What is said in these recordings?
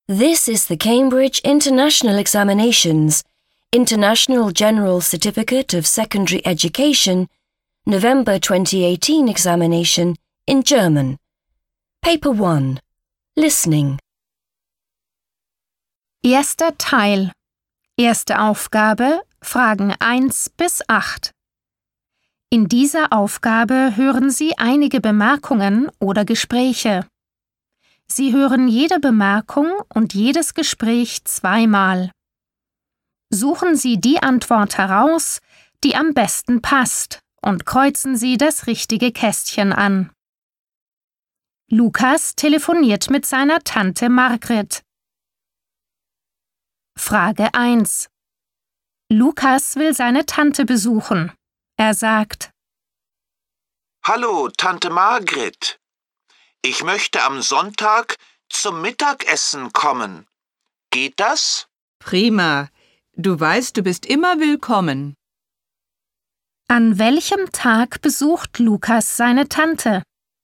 This is the Cambridge International Examinations, International General Certificate of Secondary Education, November 2018 examination in German. Paper 1. Listening. Erster Teil. Erste Aufgabe, Fragen 1 bis 8. In dieser Aufgabe hören Sie einige Bemerkungen oder Gespräche. Sie hören jede Bemerkung und jedes Gespräch zweimal. Suchen Sie die Antwort heraus, die am besten passt, und kreuzen Sie das richtige Kästchen an. Lukas telefoniert mit seiner Tante Margret. Frage 1. Lukas will seine Tante besuchen. Er sagt: Hallo, Tante Margret. Ich möchte am Sonntag zum Mittagessen kommen. Geht das? Prima. Du weißt, du bist immer willkommen. An welchem Tag besucht Lukas seine Tante?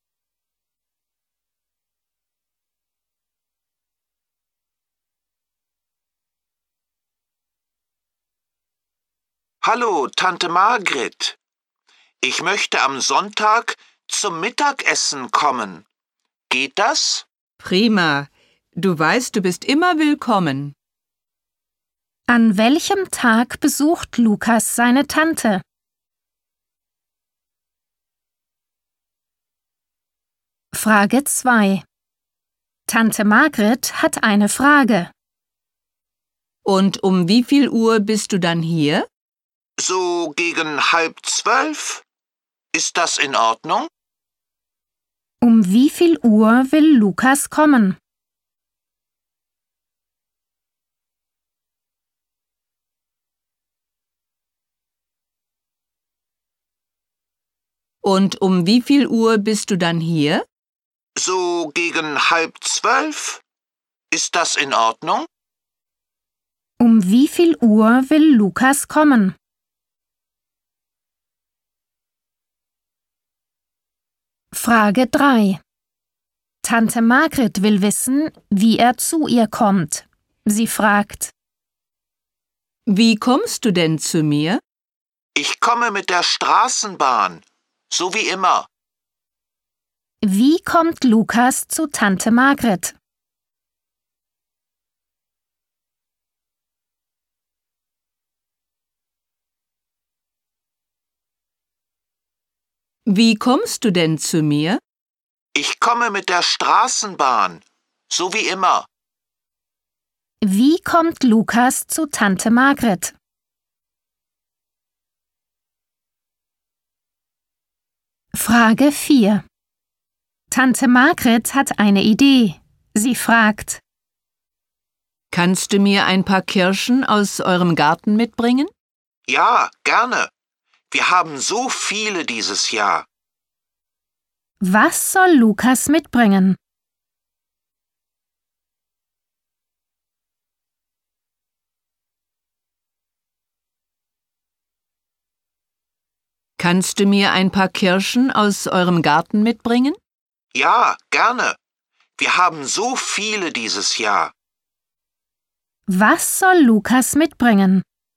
Hallo, Tante Margret. Ich möchte am Sonntag zum Mittagessen kommen. Geht das? Prima. Du weißt, du bist immer willkommen. An welchem Tag besucht Lukas seine Tante? Frage 2. Tante Margret hat eine Frage. Und um wie viel Uhr bist du dann hier? So gegen 11:30? Ist das in Ordnung? Um wie viel Uhr will Lukas kommen? Und um wie viel Uhr bist du dann hier? So gegen 11:30? Ist das in Ordnung? Um wie viel Uhr will Lukas kommen? Frage 3. Tante Margret will wissen, wie er zu ihr kommt. Sie fragt: Wie kommst du denn zu mir? Ich komme mit der Straßenbahn, so wie immer. Wie kommt Lukas zu Tante Margret? Wie kommst du denn zu mir? Ich komme mit der Straßenbahn, so wie immer. Wie kommt Lukas zu Tante Margret? Frage 4. Tante Margret hat eine Idee. Sie fragt: Kannst du mir ein paar Kirschen aus eurem Garten mitbringen? Ja, gerne. Wir haben so viele dieses Jahr. Was soll Lukas mitbringen? Kannst du mir ein paar Kirschen aus eurem Garten mitbringen? Ja, gerne. Wir haben so viele dieses Jahr. Was soll Lukas mitbringen?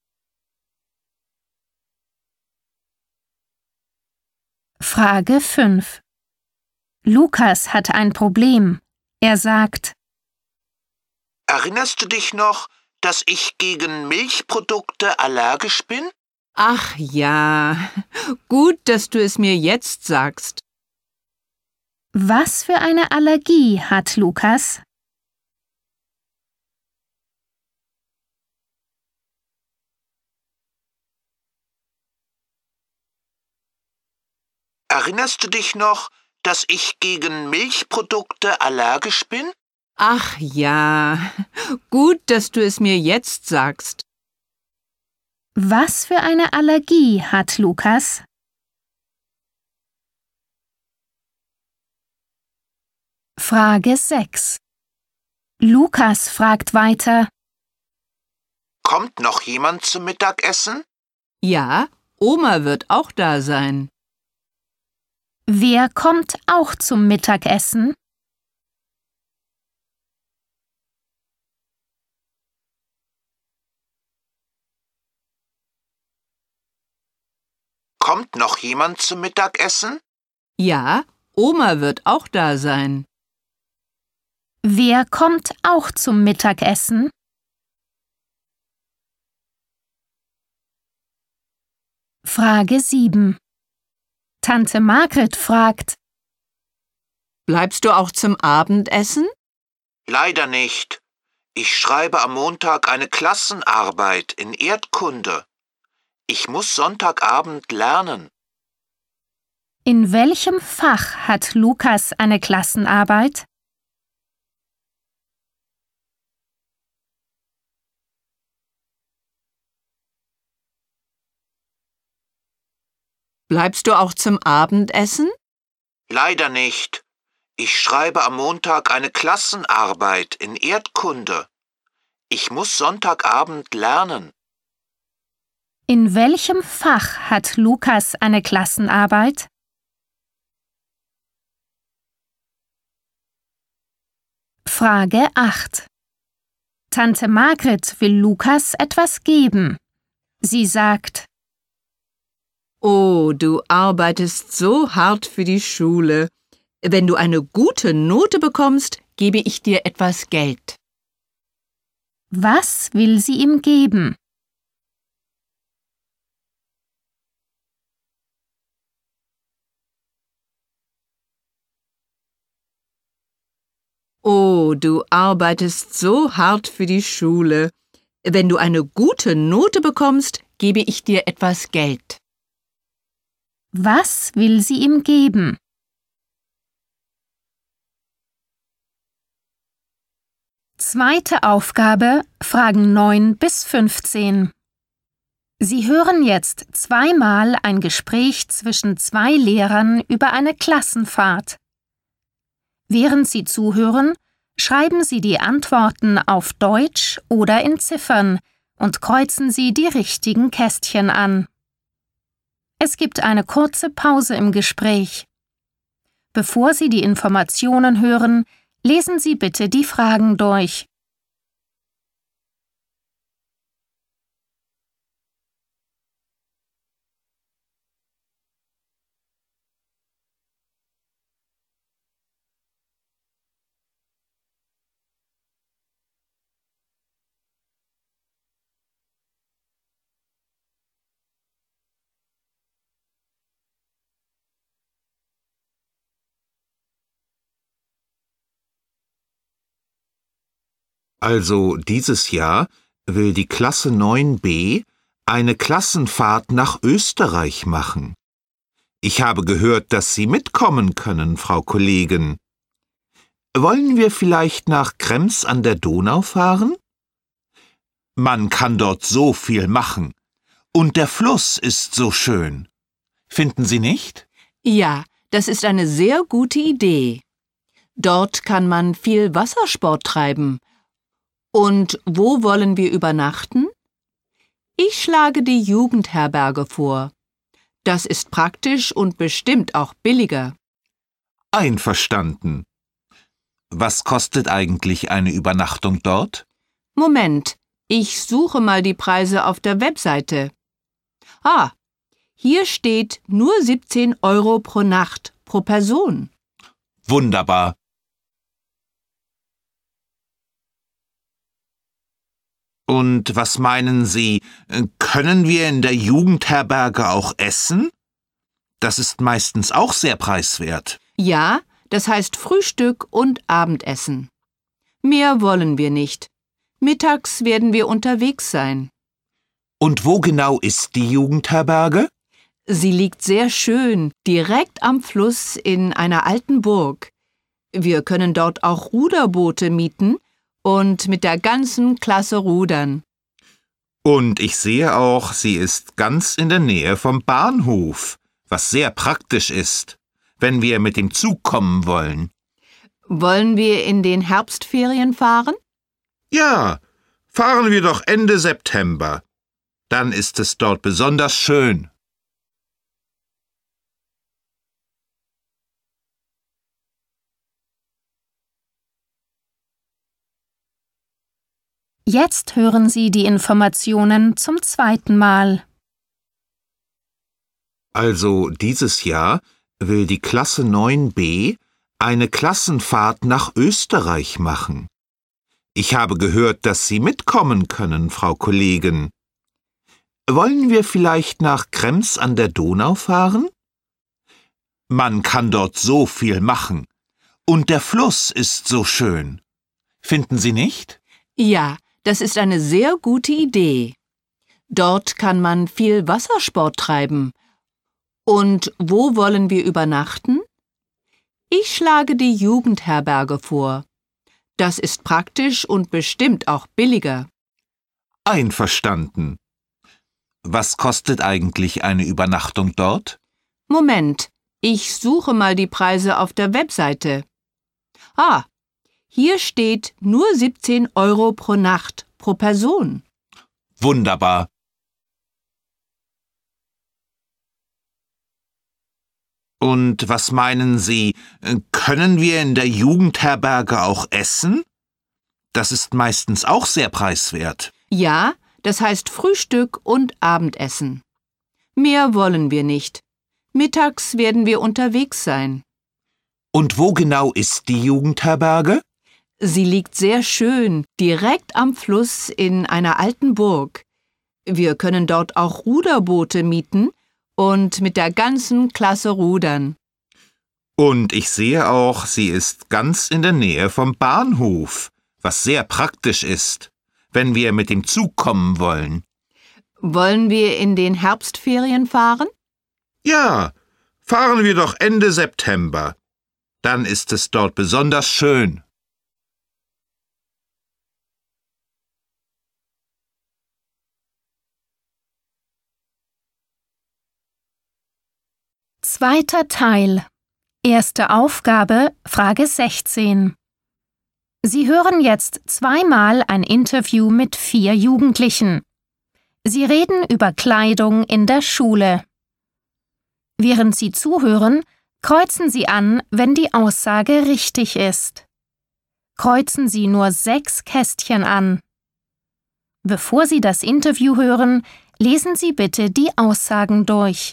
Frage 5. Lukas hat ein Problem. Er sagt: Erinnerst du dich noch, dass ich gegen Milchprodukte allergisch bin? Ach ja, gut, dass du es mir jetzt sagst. Was für eine Allergie hat Lukas? Erinnerst du dich noch, dass ich gegen Milchprodukte allergisch bin? Ach ja, gut, dass du es mir jetzt sagst. Was für eine Allergie hat Lukas? Frage 6. Lukas fragt weiter: Kommt noch jemand zum Mittagessen? Ja, Oma wird auch da sein. Wer kommt auch zum Mittagessen? Kommt noch jemand zum Mittagessen? Ja, Oma wird auch da sein. Wer kommt auch zum Mittagessen? Frage 7. Tante Margret fragt: Bleibst du auch zum Abendessen? Leider nicht. Ich schreibe am Montag eine Klassenarbeit in Erdkunde. Ich muss Sonntagabend lernen. In welchem Fach hat Lukas eine Klassenarbeit? Bleibst du auch zum Abendessen? Leider nicht. Ich schreibe am Montag eine Klassenarbeit in Erdkunde. Ich muss Sonntagabend lernen. In welchem Fach hat Lukas eine Klassenarbeit? Frage 8. Tante Margret will Lukas etwas geben. Sie sagt: Oh, du arbeitest so hart für die Schule. Wenn du eine gute Note bekommst, gebe ich dir etwas Geld. Was will sie ihm geben? Oh, du arbeitest so hart für die Schule. Wenn du eine gute Note bekommst, gebe ich dir etwas Geld. Was will sie ihm geben? Zweite Aufgabe, Fragen 9 bis 15. Sie hören jetzt zweimal ein Gespräch zwischen zwei Lehrern über eine Klassenfahrt. Während Sie zuhören, schreiben Sie die Antworten auf Deutsch oder in Ziffern und kreuzen Sie die richtigen Kästchen an. Es gibt eine kurze Pause im Gespräch. Bevor Sie die Informationen hören, lesen Sie bitte die Fragen durch. Also dieses Jahr will die Klasse 9b eine Klassenfahrt nach Österreich machen. Ich habe gehört, dass Sie mitkommen können, Frau Kollegin. Wollen wir vielleicht nach Krems an der Donau fahren? Man kann dort so viel machen. Und der Fluss ist so schön. Finden Sie nicht? Ja, das ist eine sehr gute Idee. Dort kann man viel Wassersport treiben. Und wo wollen wir übernachten? Ich schlage die Jugendherberge vor. Das ist praktisch und bestimmt auch billiger. Einverstanden. Was kostet eigentlich eine Übernachtung dort? Moment, ich suche mal die Preise auf der Webseite. Ah, hier steht nur 17 € pro Nacht pro Person. Wunderbar. Und was meinen Sie, können wir in der Jugendherberge auch essen? Das ist meistens auch sehr preiswert. Ja, das heißt Frühstück und Abendessen. Mehr wollen wir nicht. Mittags werden wir unterwegs sein. Und wo genau ist die Jugendherberge? Sie liegt sehr schön, direkt am Fluss in einer alten Burg. Wir können dort auch Ruderboote mieten und mit der ganzen Klasse rudern. Und ich sehe auch, sie ist ganz in der Nähe vom Bahnhof, was sehr praktisch ist, wenn wir mit dem Zug kommen wollen. Wollen wir in den Herbstferien fahren? Ja, fahren wir doch Ende September. Dann ist es dort besonders schön. Jetzt hören Sie die Informationen zum zweiten Mal. Also dieses Jahr will die Klasse 9b eine Klassenfahrt nach Österreich machen. Ich habe gehört, dass Sie mitkommen können, Frau Kollegin. Wollen wir vielleicht nach Krems an der Donau fahren? Man kann dort so viel machen. Und der Fluss ist so schön. Finden Sie nicht? Ja, das ist eine sehr gute Idee. Dort kann man viel Wassersport treiben. Und wo wollen wir übernachten? Ich schlage die Jugendherberge vor. Das ist praktisch und bestimmt auch billiger. Einverstanden. Was kostet eigentlich eine Übernachtung dort? Moment, ich suche mal die Preise auf der Webseite. Ah, hier steht nur 17 € pro Nacht pro Person. Wunderbar. Und was meinen Sie, können wir in der Jugendherberge auch essen? Das ist meistens auch sehr preiswert. Ja, das heißt Frühstück und Abendessen. Mehr wollen wir nicht. Mittags werden wir unterwegs sein. Und wo genau ist die Jugendherberge? Sie liegt sehr schön, direkt am Fluss in einer alten Burg. Wir können dort auch Ruderboote mieten und mit der ganzen Klasse rudern. Und ich sehe auch, sie ist ganz in der Nähe vom Bahnhof, was sehr praktisch ist, wenn wir mit dem Zug kommen wollen. Wollen wir in den Herbstferien fahren? Ja, fahren wir doch Ende September. Dann ist es dort besonders schön. Zweiter Teil. Erste Aufgabe, Frage 16. Sie hören jetzt zweimal ein Interview mit 4 Jugendlichen. Sie reden über Kleidung in der Schule. Während Sie zuhören, kreuzen Sie an, wenn die Aussage richtig ist. Kreuzen Sie nur 6 Kästchen an. Bevor Sie das Interview hören, lesen Sie bitte die Aussagen durch.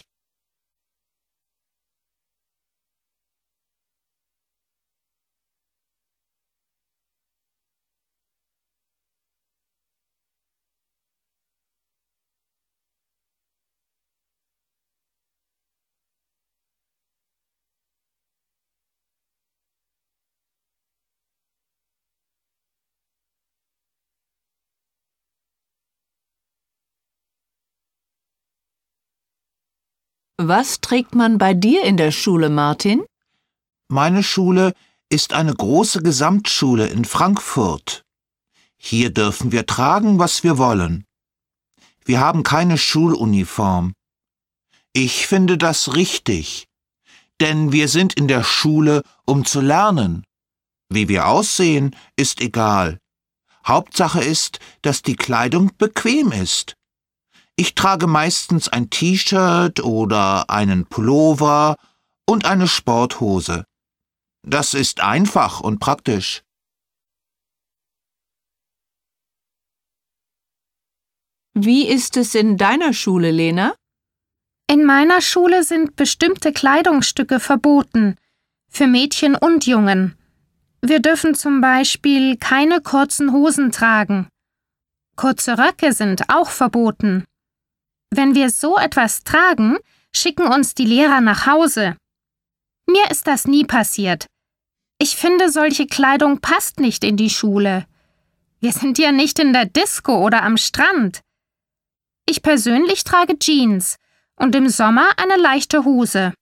Was trägt man bei dir in der Schule, Martin? Meine Schule ist eine große Gesamtschule in Frankfurt. Hier dürfen wir tragen, was wir wollen. Wir haben keine Schuluniform. Ich finde das richtig, denn wir sind in der Schule, um zu lernen. Wie wir aussehen, ist egal. Hauptsache ist, dass die Kleidung bequem ist. Ich trage meistens ein T-Shirt oder einen Pullover und eine Sporthose. Das ist einfach und praktisch. Wie ist es in deiner Schule, Lena? In meiner Schule sind bestimmte Kleidungsstücke verboten, für Mädchen und Jungen. Wir dürfen zum Beispiel keine kurzen Hosen tragen. Kurze Röcke sind auch verboten. Wenn wir so etwas tragen, schicken uns die Lehrer nach Hause. Mir ist das nie passiert. Ich finde, solche Kleidung passt nicht in die Schule. Wir sind ja nicht in der Disco oder am Strand. Ich persönlich trage Jeans und im Sommer eine leichte Hose.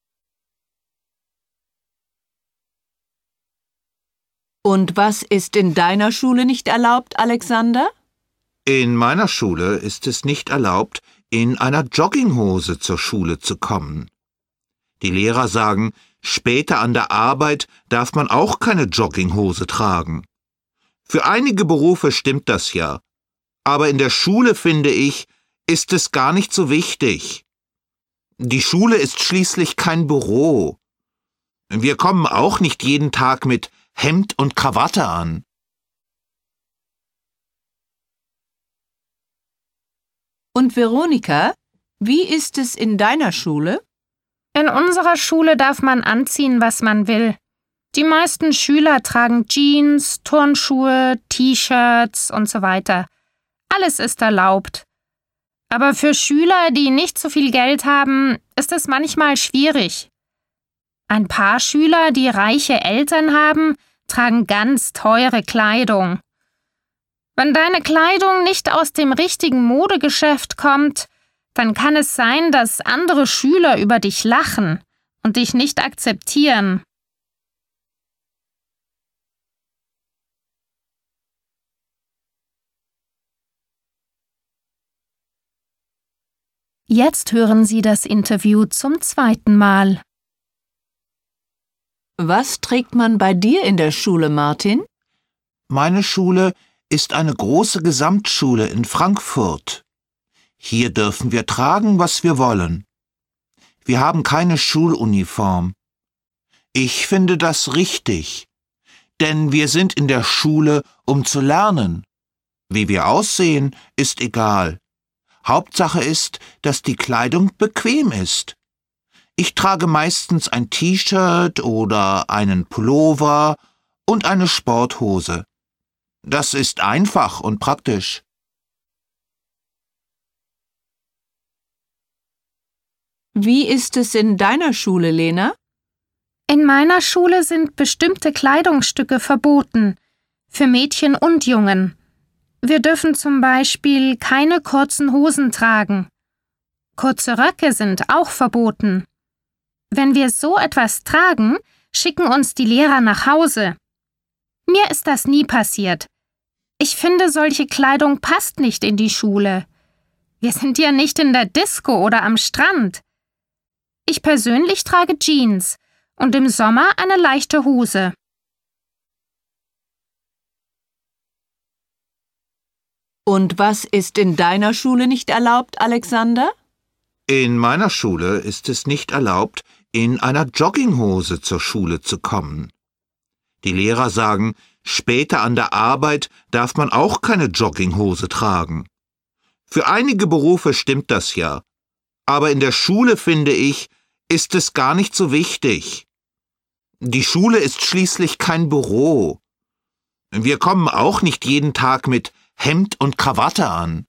Und was ist in deiner Schule nicht erlaubt, Alexander? In meiner Schule ist es nicht erlaubt, in einer Jogginghose zur Schule zu kommen. Die Lehrer sagen, später an der Arbeit darf man auch keine Jogginghose tragen. Für einige Berufe stimmt das ja. Aber in der Schule, finde ich, ist es gar nicht so wichtig. Die Schule ist schließlich kein Büro. Wir kommen auch nicht jeden Tag mit Hemd und Krawatte an. Und Veronika, Wie ist es in deiner Schule? In unserer Schule darf man anziehen, was man will. Die meisten Schüler tragen Jeans, Turnschuhe, T-Shirts und so weiter. Alles ist erlaubt. Aber für Schüler, die nicht so viel Geld haben, ist es manchmal schwierig. Ein paar Schüler, die reiche Eltern haben, tragen ganz teure Kleidung. Wenn deine Kleidung nicht aus dem richtigen Modegeschäft kommt, dann kann es sein, dass andere Schüler über dich lachen und dich nicht akzeptieren. Jetzt hören Sie das Interview zum zweiten Mal. Was trägt man bei dir in der Schule, Martin? Meine Schule ist eine große Gesamtschule in Frankfurt. Hier dürfen wir tragen, was wir wollen. Wir haben keine Schuluniform. Ich finde das richtig, denn wir sind in der Schule, um zu lernen. Wie wir aussehen, ist egal. Hauptsache ist, dass die Kleidung bequem ist. Ich trage meistens ein T-Shirt oder einen Pullover und eine Sporthose. Das ist einfach und praktisch. Wie ist es in deiner Schule, Lena? In meiner Schule sind bestimmte Kleidungsstücke verboten, für Mädchen und Jungen. Wir dürfen zum Beispiel keine kurzen Hosen tragen. Kurze Röcke sind auch verboten. Wenn wir so etwas tragen, schicken uns die Lehrer nach Hause. Mir ist das nie passiert. Ich finde, solche Kleidung passt nicht in die Schule. Wir sind ja nicht in der Disco oder am Strand. Ich persönlich trage Jeans und im Sommer eine leichte Hose. Und was ist in deiner Schule nicht erlaubt, Alexander? In meiner Schule ist es nicht erlaubt, in einer Jogginghose zur Schule zu kommen. Die Lehrer sagen, später an der Arbeit darf man auch keine Jogginghose tragen. Für einige Berufe stimmt das ja. Aber in der Schule, finde ich, ist es gar nicht so wichtig. Die Schule ist schließlich kein Büro. Wir kommen auch nicht jeden Tag mit Hemd und Krawatte an.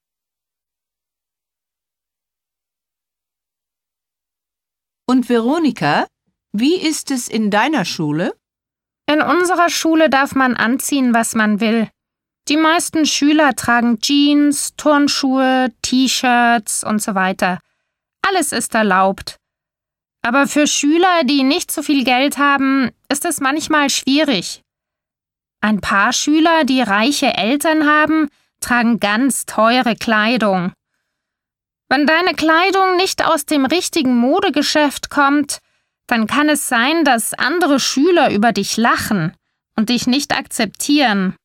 Und Veronika, wie ist es in deiner Schule? In unserer Schule darf man anziehen, was man will. Die meisten Schüler tragen Jeans, Turnschuhe, T-Shirts und so weiter. Alles ist erlaubt. Aber für Schüler, die nicht so viel Geld haben, ist es manchmal schwierig. Ein paar Schüler, die reiche Eltern haben, tragen ganz teure Kleidung. Wenn deine Kleidung nicht aus dem richtigen Modegeschäft kommt, dann kann es sein, dass andere Schüler über dich lachen und dich nicht akzeptieren.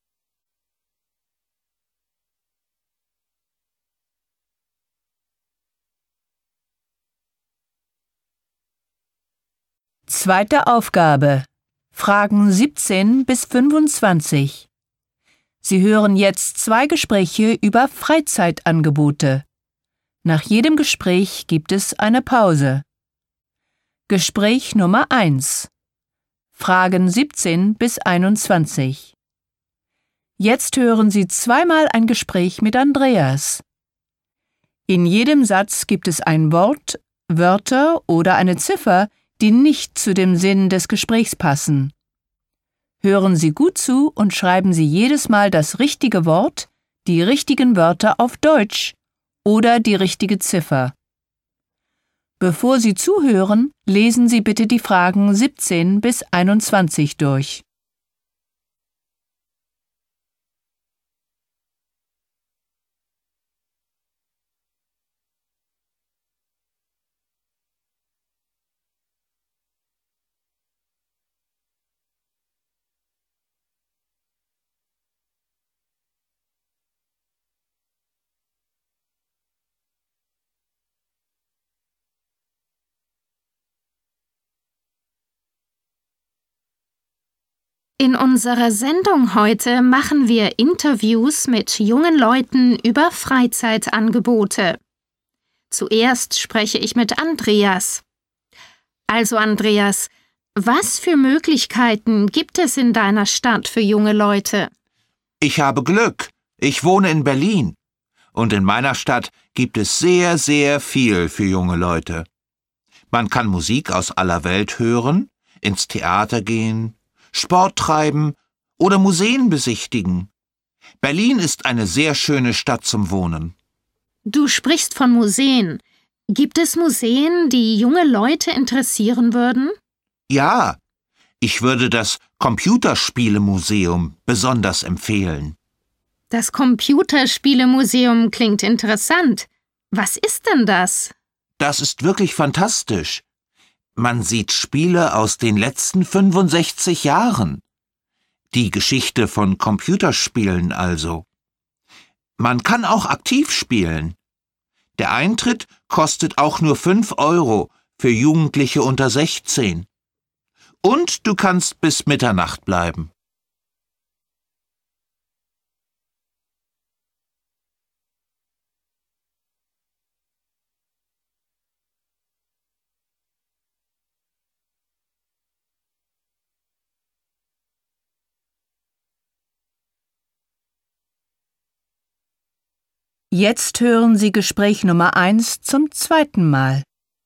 Zweite Aufgabe. Fragen 17 bis 25. Sie hören jetzt 2 Gespräche über Freizeitangebote. Nach jedem Gespräch gibt es eine Pause. Gespräch Nummer 1. Fragen 17 bis 21. Jetzt hören Sie zweimal ein Gespräch mit Andreas. In jedem Satz gibt es ein Wort, Wörter oder eine Ziffer, die nicht zu dem Sinn des Gesprächs passen. Hören Sie gut zu und schreiben Sie jedes Mal das richtige Wort, die richtigen Wörter auf Deutsch oder die richtige Ziffer. Bevor Sie zuhören, lesen Sie bitte die Fragen 17 bis 21 durch. In unserer Sendung heute machen wir Interviews mit jungen Leuten über Freizeitangebote. Zuerst spreche ich mit Andreas. Also Andreas, was für Möglichkeiten gibt es in deiner Stadt für junge Leute? Ich habe Glück. Ich wohne in Berlin. Und in meiner Stadt gibt es sehr, sehr viel für junge Leute. Man kann Musik aus aller Welt hören, ins Theater gehen, Sport treiben oder Museen besichtigen. Berlin ist eine sehr schöne Stadt zum Wohnen. Du sprichst von Museen. Gibt es Museen, die junge Leute interessieren würden? Ja, ich würde das Computerspielemuseum besonders empfehlen. Das Computerspielemuseum klingt interessant. Was ist denn das? Das ist wirklich fantastisch. Man sieht Spiele aus den letzten 65 Jahren. Die Geschichte von Computerspielen also. Man kann auch aktiv spielen. Der Eintritt kostet auch nur 5 € für Jugendliche unter 16. Und du kannst bis Mitternacht bleiben. Jetzt hören Sie Gespräch Nummer 1 zum zweiten Mal.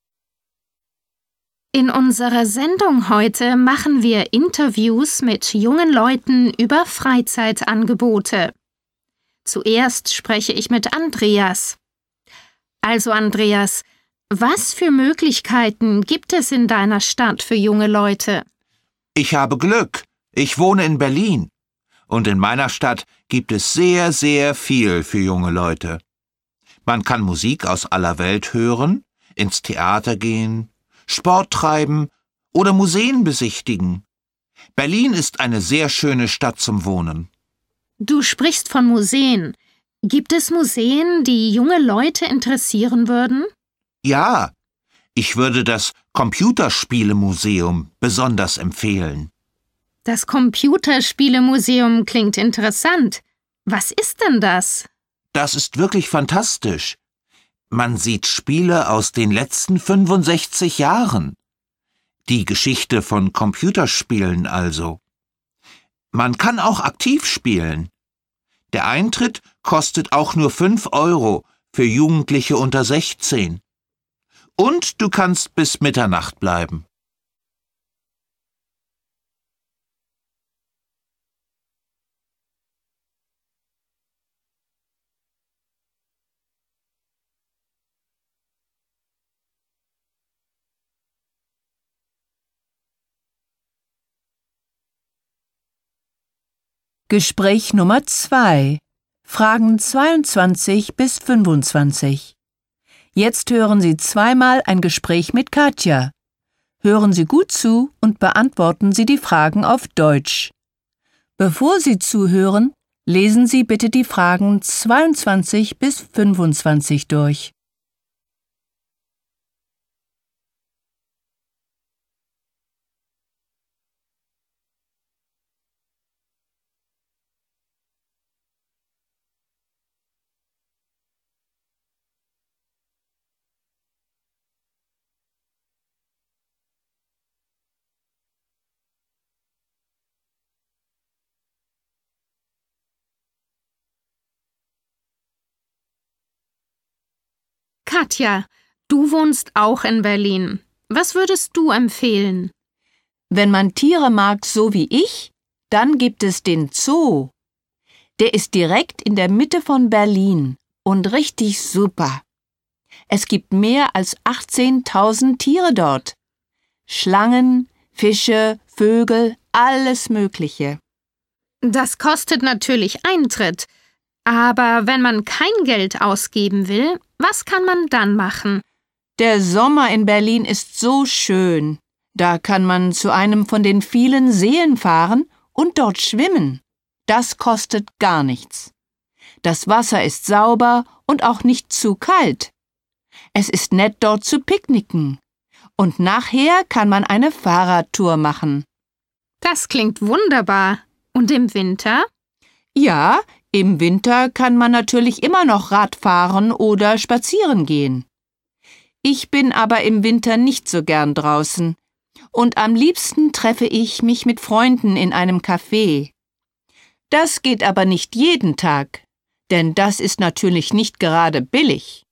In unserer Sendung heute machen wir Interviews mit jungen Leuten über Freizeitangebote. Zuerst spreche ich mit Andreas. Also Andreas, was für Möglichkeiten gibt es in deiner Stadt für junge Leute? Ich habe Glück. Ich wohne in Berlin. Und in meiner Stadt gibt es sehr, sehr viel für junge Leute. Man kann Musik aus aller Welt hören, ins Theater gehen, Sport treiben oder Museen besichtigen. Berlin ist eine sehr schöne Stadt zum Wohnen. Du sprichst von Museen. Gibt es Museen, die junge Leute interessieren würden? Ja, ich würde das Computerspielemuseum besonders empfehlen. Das Computerspielemuseum klingt interessant. Was ist denn das? Das ist wirklich fantastisch. Man sieht Spiele aus den letzten 65 Jahren. Die Geschichte von Computerspielen also. Man kann auch aktiv spielen. Der Eintritt kostet auch nur 5 € für Jugendliche unter 16. Und du kannst bis Mitternacht bleiben. Gespräch Nummer 2. Fragen 22 bis 25. Jetzt hören Sie zweimal ein Gespräch mit Katja. Hören Sie gut zu und beantworten Sie die Fragen auf Deutsch. Bevor Sie zuhören, lesen Sie bitte die Fragen 22 bis 25 durch. Katja, du wohnst auch in Berlin. Was würdest du empfehlen? Wenn man Tiere mag, so wie ich, dann gibt es den Zoo. Der ist direkt in der Mitte von Berlin und richtig super. Es gibt mehr als 18.000 Tiere dort. Schlangen, Fische, Vögel, alles Mögliche. Das kostet natürlich Eintritt. Aber wenn man kein Geld ausgeben will, was kann man dann machen? Der Sommer in Berlin ist so schön. Da kann man zu einem von den vielen Seen fahren und dort schwimmen. Das kostet gar nichts. Das Wasser ist sauber und auch nicht zu kalt. Es ist nett, dort zu picknicken. Und nachher kann man eine Fahrradtour machen. Das klingt wunderbar. Und im Winter? Ja, im Winter kann man natürlich immer noch Rad fahren oder spazieren gehen. Ich bin aber im Winter nicht so gern draußen. Und am liebsten treffe ich mich mit Freunden in einem Café. Das geht aber nicht jeden Tag, denn das ist natürlich nicht gerade billig.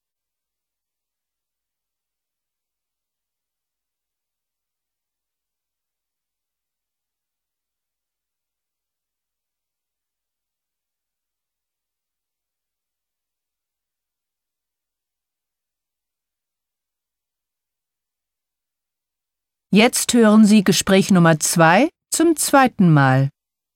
Jetzt hören Sie Gespräch Nummer 2 zum zweiten Mal.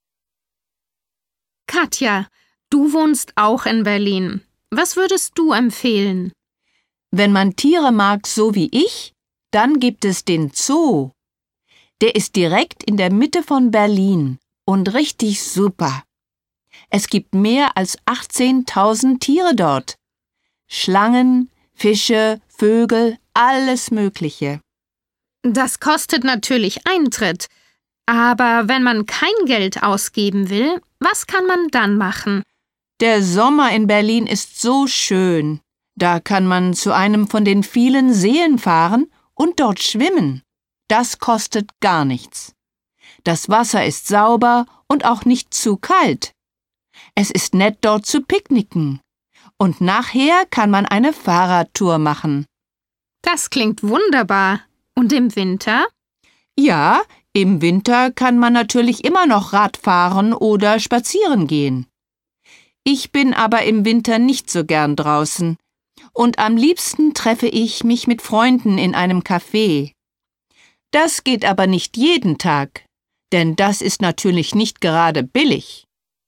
Katja, du wohnst auch in Berlin. Was würdest du empfehlen? Wenn man Tiere mag, so wie ich, dann gibt es den Zoo. Der ist direkt in der Mitte von Berlin und richtig super. Es gibt mehr als 18.000 Tiere dort. Schlangen, Fische, Vögel, alles Mögliche. Das kostet natürlich Eintritt. Aber wenn man kein Geld ausgeben will, was kann man dann machen? Der Sommer in Berlin ist so schön. Da kann man zu einem von den vielen Seen fahren und dort schwimmen. Das kostet gar nichts. Das Wasser ist sauber und auch nicht zu kalt. Es ist nett, dort zu picknicken. Und nachher kann man eine Fahrradtour machen. Das klingt wunderbar. Und im Winter? Ja, im Winter kann man natürlich immer noch Rad fahren oder spazieren gehen. Ich bin aber im Winter nicht so gern draußen. Und am liebsten treffe ich mich mit Freunden in einem Café. Das geht aber nicht jeden Tag, denn das ist natürlich nicht gerade billig.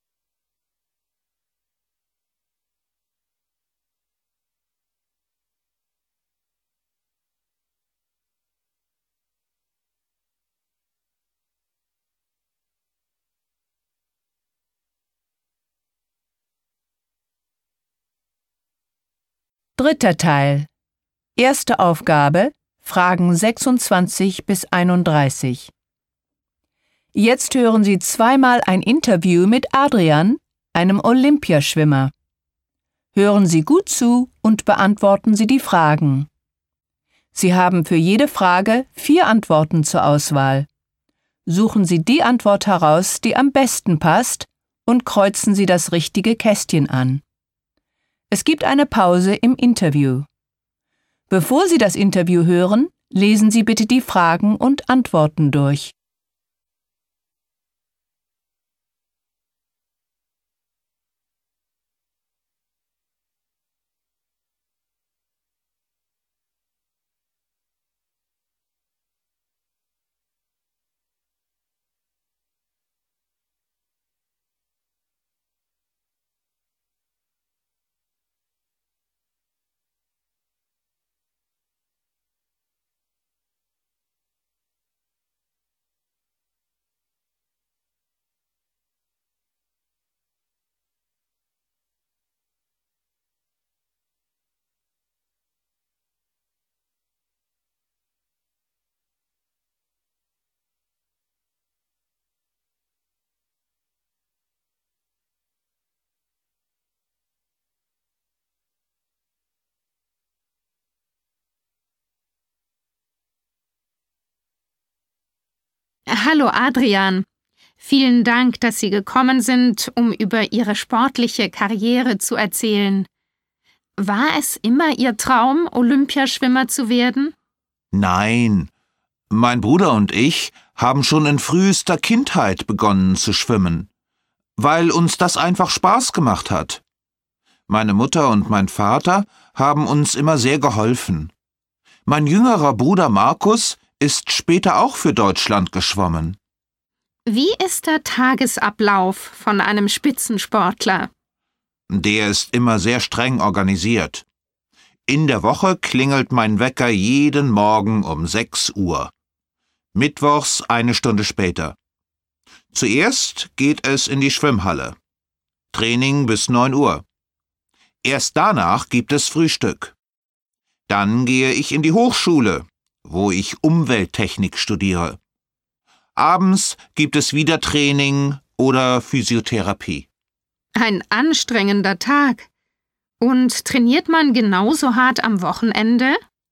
Dritter Teil. Erste Aufgabe, Fragen 26 bis 31. Jetzt hören Sie zweimal ein Interview mit Adrian, einem Olympiaschwimmer. Hören Sie gut zu und beantworten Sie die Fragen. Sie haben für jede Frage 4 Antworten zur Auswahl. Suchen Sie die Antwort heraus, die am besten passt, und kreuzen Sie das richtige Kästchen an. Es gibt eine Pause im Interview. Bevor Sie das Interview hören, lesen Sie bitte die Fragen und Antworten durch. Hallo Adrian. Vielen Dank, dass Sie gekommen sind, um über Ihre sportliche Karriere zu erzählen. War es immer Ihr Traum, Olympiaschwimmer zu werden? Nein, mein Bruder und ich haben schon in frühester Kindheit begonnen zu schwimmen, weil uns das einfach Spaß gemacht hat. Meine Mutter und mein Vater haben uns immer sehr geholfen. Mein jüngerer Bruder Markus ist später auch für Deutschland geschwommen. Wie ist der Tagesablauf von einem Spitzensportler? Der ist immer sehr streng organisiert. In der Woche klingelt mein Wecker jeden Morgen um 6 Uhr. Mittwochs 1 Stunde später. Zuerst geht es in die Schwimmhalle. Training bis 9 Uhr. Erst danach gibt es Frühstück. Dann gehe ich in die Hochschule, wo ich Umwelttechnik studiere. Abends gibt es wieder Training oder Physiotherapie. Ein anstrengender Tag. Und trainiert man genauso hart am Wochenende?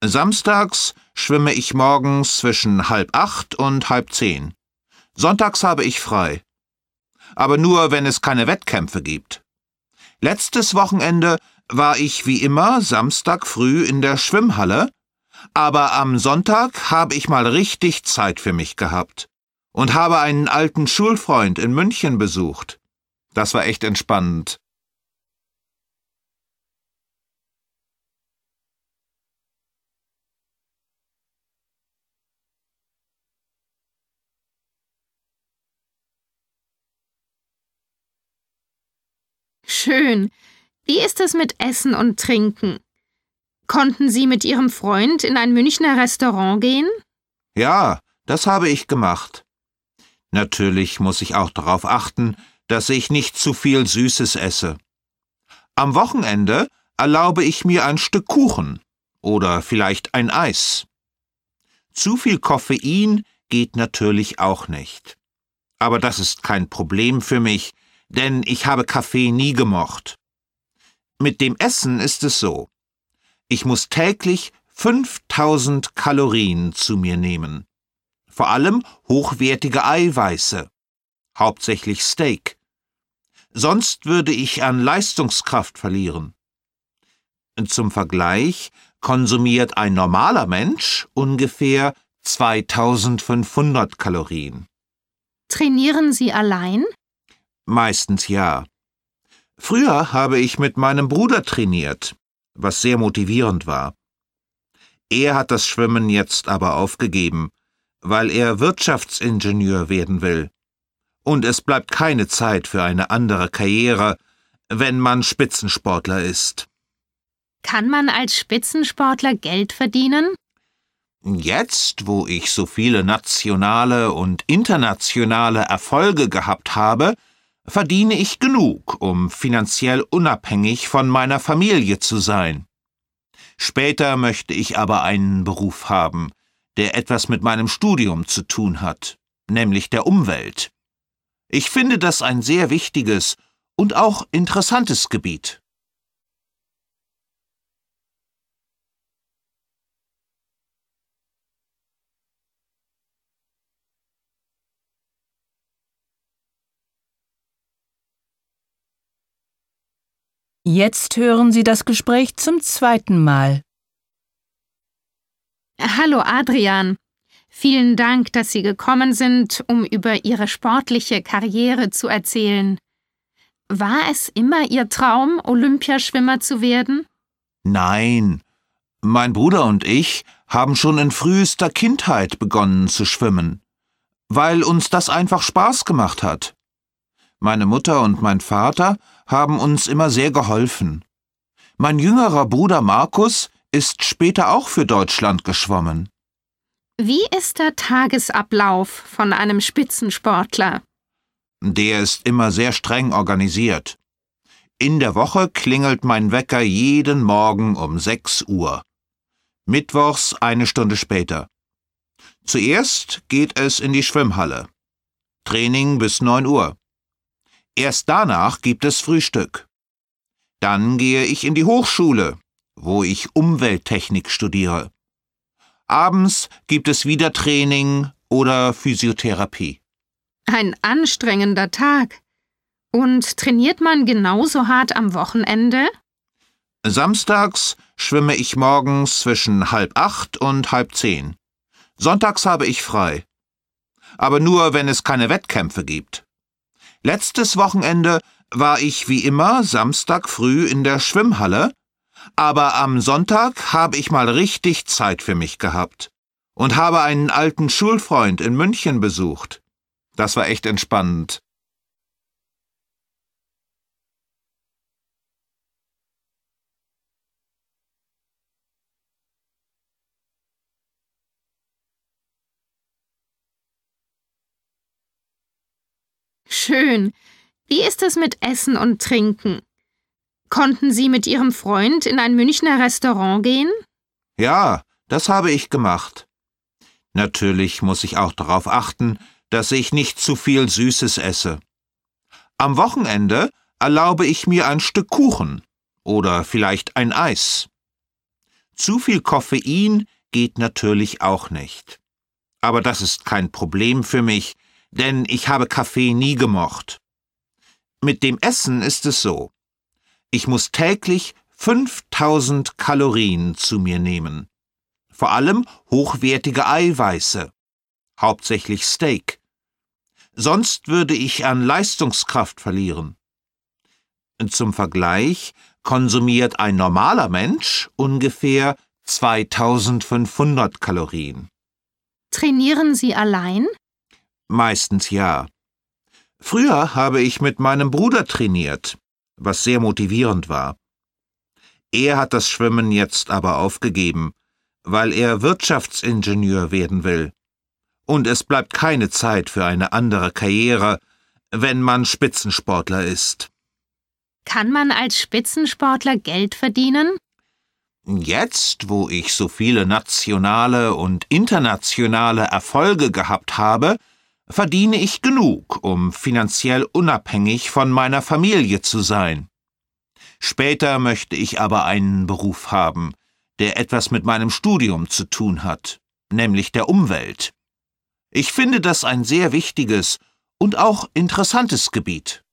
Samstags schwimme ich morgens zwischen 7:30 und 9:30. Sonntags habe ich frei. Aber nur, wenn es keine Wettkämpfe gibt. Letztes Wochenende war ich wie immer Samstag früh in der Schwimmhalle, aber am Sonntag habe ich mal richtig Zeit für mich gehabt und habe einen alten Schulfreund in München besucht. Das war echt entspannend. Schön. Wie ist es mit Essen und Trinken? Konnten Sie mit Ihrem Freund in ein Münchner Restaurant gehen? Ja, das habe ich gemacht. Natürlich muss ich auch darauf achten, dass ich nicht zu viel Süßes esse. Am Wochenende erlaube ich mir ein Stück Kuchen oder vielleicht ein Eis. Zu viel Koffein geht natürlich auch nicht. Aber das ist kein Problem für mich, denn ich habe Kaffee nie gemocht. Mit dem Essen ist es so. Ich muss täglich 5000 Kalorien zu mir nehmen. Vor allem hochwertige Eiweiße, hauptsächlich Steak. Sonst würde ich an Leistungskraft verlieren. Zum Vergleich konsumiert ein normaler Mensch ungefähr 2500 Kalorien. Trainieren Sie allein? Meistens ja. Früher habe ich mit meinem Bruder trainiert, was sehr motivierend war. Er hat das Schwimmen jetzt aber aufgegeben, weil er Wirtschaftsingenieur werden will. Und es bleibt keine Zeit für eine andere Karriere, wenn man Spitzensportler ist. Kann man als Spitzensportler Geld verdienen? Jetzt, wo ich so viele nationale und internationale Erfolge gehabt habe, verdiene ich genug, um finanziell unabhängig von meiner Familie zu sein. Später möchte ich aber einen Beruf haben, der etwas mit meinem Studium zu tun hat, nämlich der Umwelt. Ich finde das ein sehr wichtiges und auch interessantes Gebiet. Jetzt hören Sie das Gespräch zum zweiten Mal. Hallo Adrian. Vielen Dank, dass Sie gekommen sind, um über Ihre sportliche Karriere zu erzählen. War es immer Ihr Traum, Olympiaschwimmer zu werden? Nein, mein Bruder und ich haben schon in frühester Kindheit begonnen zu schwimmen, weil uns das einfach Spaß gemacht hat. Meine Mutter und mein Vater haben uns immer sehr geholfen. Mein jüngerer Bruder Markus ist später auch für Deutschland geschwommen. Wie ist der Tagesablauf von einem Spitzensportler? Der ist immer sehr streng organisiert. In der Woche klingelt mein Wecker jeden Morgen um 6 Uhr. Mittwochs 1 Stunde später. Zuerst geht es in die Schwimmhalle. Training bis 9 Uhr. Erst danach gibt es Frühstück. Dann gehe ich in die Hochschule, wo ich Umwelttechnik studiere. Abends gibt es wieder Training oder Physiotherapie. Ein anstrengender Tag. Und trainiert man genauso hart am Wochenende? Samstags schwimme ich morgens zwischen 7:30 und 9:30. Sonntags habe ich frei. Aber nur, wenn es keine Wettkämpfe gibt. Letztes Wochenende war ich wie immer Samstag früh in der Schwimmhalle, aber am Sonntag habe ich mal richtig Zeit für mich gehabt und habe einen alten Schulfreund in München besucht. Das war echt entspannend. Schön. Wie ist es mit Essen und Trinken? Konnten Sie mit Ihrem Freund in ein Münchner Restaurant gehen? Ja, das habe ich gemacht. Natürlich muss ich auch darauf achten, dass ich nicht zu viel Süßes esse. Am Wochenende erlaube ich mir ein Stück Kuchen oder vielleicht ein Eis. Zu viel Koffein geht natürlich auch nicht. Aber das ist kein Problem für mich, denn ich habe Kaffee nie gemocht. Mit dem Essen ist es so. Ich muss täglich 5000 Kalorien zu mir nehmen. Vor allem hochwertige Eiweiße, hauptsächlich Steak. Sonst würde ich an Leistungskraft verlieren. Zum Vergleich konsumiert ein normaler Mensch ungefähr 2500 Kalorien. Trainieren Sie allein? Meistens ja. Früher habe ich mit meinem Bruder trainiert, was sehr motivierend war. Er hat das Schwimmen jetzt aber aufgegeben, weil er Wirtschaftsingenieur werden will. Und es bleibt keine Zeit für eine andere Karriere, wenn man Spitzensportler ist. Kann man als Spitzensportler Geld verdienen? Jetzt, wo ich so viele nationale und internationale Erfolge gehabt habe, verdiene ich genug, um finanziell unabhängig von meiner Familie zu sein. Später möchte ich aber einen Beruf haben, der etwas mit meinem Studium zu tun hat, nämlich der Umwelt. Ich finde das ein sehr wichtiges und auch interessantes Gebiet.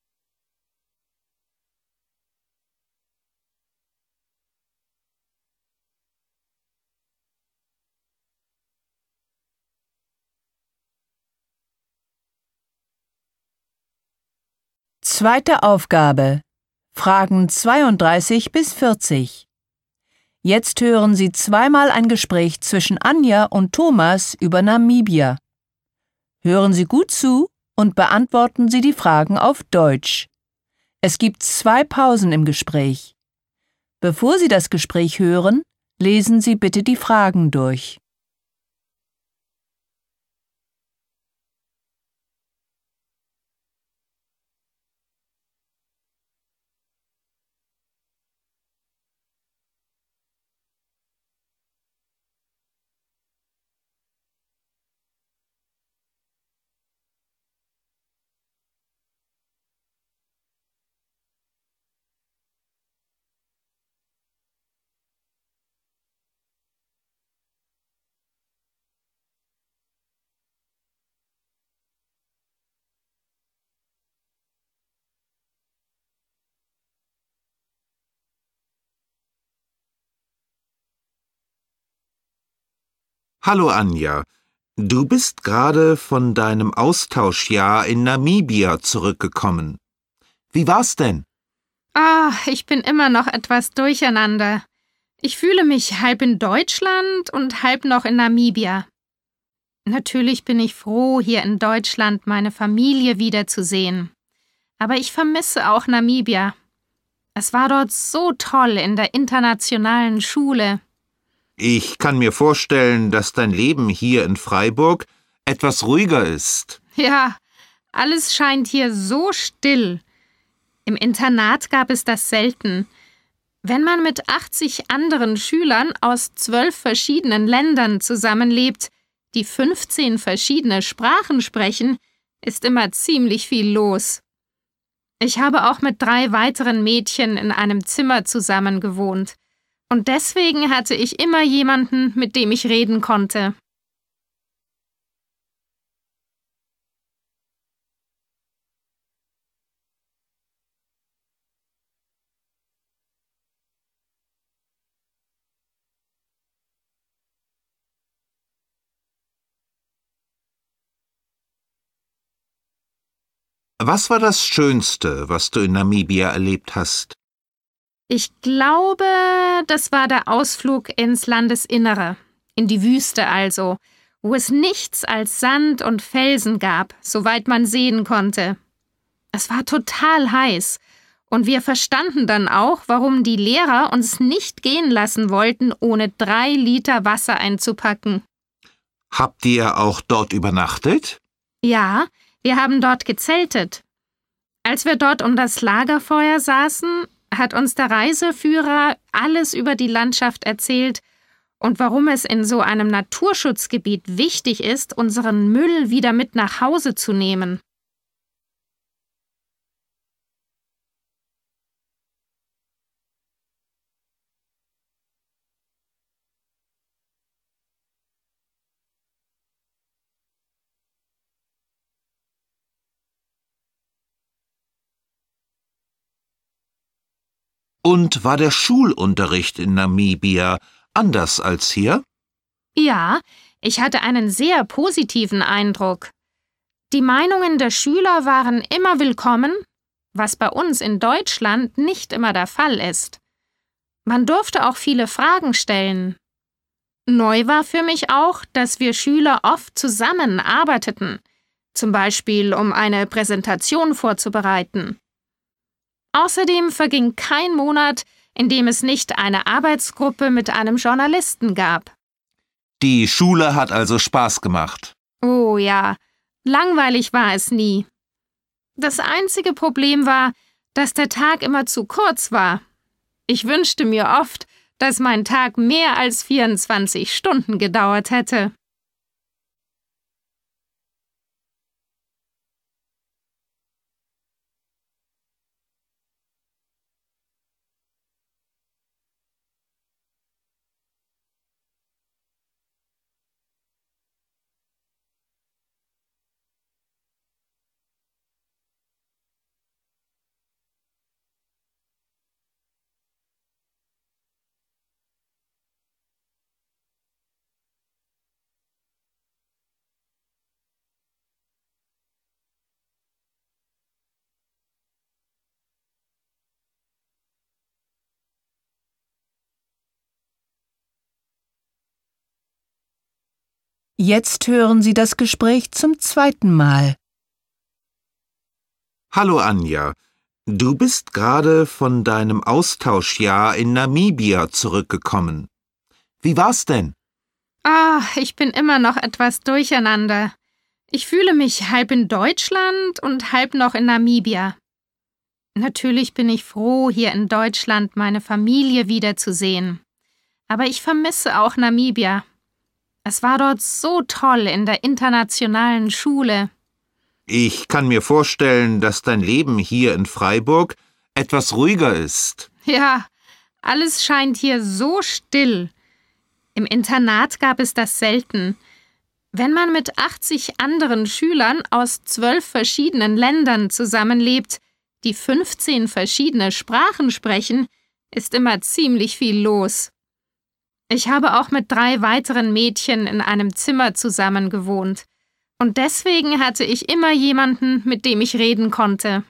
Zweite Aufgabe. Fragen 32 bis 40. Jetzt hören Sie zweimal ein Gespräch zwischen Anja und Thomas über Namibia. Hören Sie gut zu und beantworten Sie die Fragen auf Deutsch. Es gibt 2 Pausen im Gespräch. Bevor Sie das Gespräch hören, lesen Sie bitte die Fragen durch. Hallo Anja, du bist gerade von deinem Austauschjahr in Namibia zurückgekommen. Wie war's denn? Ich bin immer noch etwas durcheinander. Ich fühle mich halb in Deutschland und halb noch in Namibia. Natürlich bin ich froh, hier in Deutschland meine Familie wiederzusehen. Aber ich vermisse auch Namibia. Es war dort so toll in der internationalen Schule. Ich kann mir vorstellen, dass dein Leben hier in Freiburg etwas ruhiger ist. Ja, alles scheint hier so still. Im Internat gab es das selten. Wenn man mit 80 anderen Schülern aus 12 verschiedenen Ländern zusammenlebt, die 15 verschiedene Sprachen sprechen, ist immer ziemlich viel los. Ich habe auch mit 3 weiteren Mädchen in einem Zimmer zusammen gewohnt. Und deswegen hatte ich immer jemanden, mit dem ich reden konnte. Was war das Schönste, was du in Namibia erlebt hast? Ich glaube, das war der Ausflug ins Landesinnere, in die Wüste also, wo es nichts als Sand und Felsen gab, soweit man sehen konnte. Es war total heiß, und wir verstanden dann auch, warum die Lehrer uns nicht gehen lassen wollten, ohne 3 Liter Wasser einzupacken. Habt ihr auch dort übernachtet? Ja, wir haben dort gezeltet. Als wir dort um das Lagerfeuer saßen, hat uns der Reiseführer alles über die Landschaft erzählt und warum es in so einem Naturschutzgebiet wichtig ist, unseren Müll wieder mit nach Hause zu nehmen. Und war der Schulunterricht in Namibia anders als hier? Ja, ich hatte einen sehr positiven Eindruck. Die Meinungen der Schüler waren immer willkommen, was bei uns in Deutschland nicht immer der Fall ist. Man durfte auch viele Fragen stellen. Neu war für mich auch, dass wir Schüler oft zusammen arbeiteten, zum Beispiel um eine Präsentation vorzubereiten. Außerdem verging kein Monat, in dem es nicht eine Arbeitsgruppe mit einem Journalisten gab. Die Schule hat also Spaß gemacht. Oh ja, langweilig war es nie. Das einzige Problem war, dass der Tag immer zu kurz war. Ich wünschte mir oft, dass mein Tag mehr als 24 Stunden gedauert hätte. Jetzt hören Sie das Gespräch zum zweiten Mal. Hallo Anja, du bist gerade von deinem Austauschjahr in Namibia zurückgekommen. Wie war's denn? Ich bin immer noch etwas durcheinander. Ich fühle mich halb in Deutschland und halb noch in Namibia. Natürlich bin ich froh, hier in Deutschland meine Familie wiederzusehen. Aber ich vermisse auch Namibia. Es war dort so toll in der internationalen Schule. Ich kann mir vorstellen, dass dein Leben hier in Freiburg etwas ruhiger ist. Ja, alles scheint hier so still. Im Internat gab es das selten. Wenn man mit 80 anderen Schülern aus 12 verschiedenen Ländern zusammenlebt, die 15 verschiedene Sprachen sprechen, ist immer ziemlich viel los. Ich habe auch mit 3 weiteren Mädchen in einem Zimmer zusammen gewohnt. Und deswegen hatte ich immer jemanden, mit dem ich reden konnte.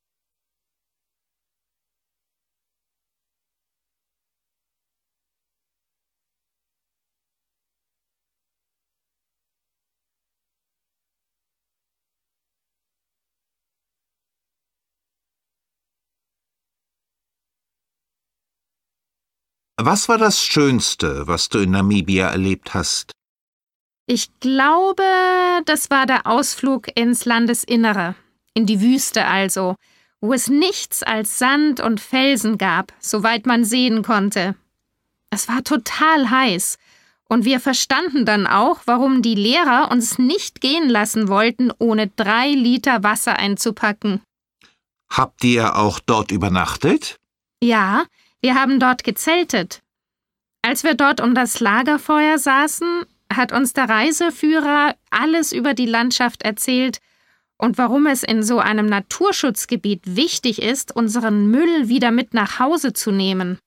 Was war das Schönste, was du in Namibia erlebt hast? Ich glaube, das war der Ausflug ins Landesinnere, in die Wüste also, wo es nichts als Sand und Felsen gab, soweit man sehen konnte. Es war total heiß, und wir verstanden dann auch, warum die Lehrer uns nicht gehen lassen wollten, ohne 3 Liter Wasser einzupacken. Habt ihr auch dort übernachtet? Ja, wir haben dort gezeltet. Als wir dort um das Lagerfeuer saßen, hat uns der Reiseführer alles über die Landschaft erzählt und warum es in so einem Naturschutzgebiet wichtig ist, unseren Müll wieder mit nach Hause zu nehmen.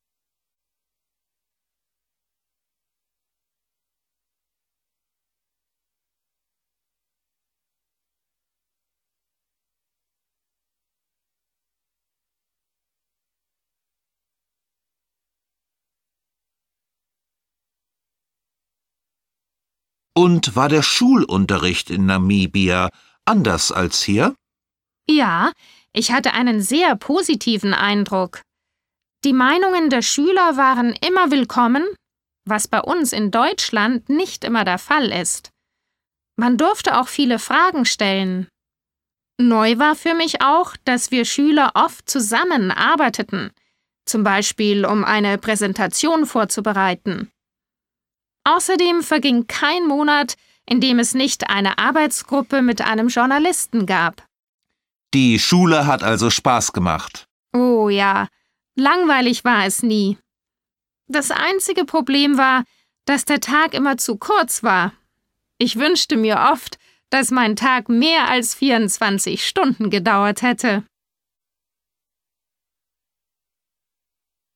Und war der Schulunterricht in Namibia anders als hier? Ja, ich hatte einen sehr positiven Eindruck. Die Meinungen der Schüler waren immer willkommen, was bei uns in Deutschland nicht immer der Fall ist. Man durfte auch viele Fragen stellen. Neu war für mich auch, dass wir Schüler oft zusammen arbeiteten, zum Beispiel um eine Präsentation vorzubereiten. Außerdem verging kein Monat, in dem es nicht eine Arbeitsgruppe mit einem Journalisten gab. Die Schule hat also Spaß gemacht. Oh ja, langweilig war es nie. Das einzige Problem war, dass der Tag immer zu kurz war. Ich wünschte mir oft, dass mein Tag mehr als 24 Stunden gedauert hätte.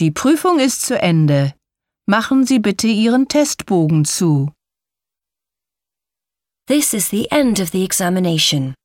Die Prüfung ist zu Ende. Machen Sie bitte Ihren Testbogen zu. This is the end of the examination.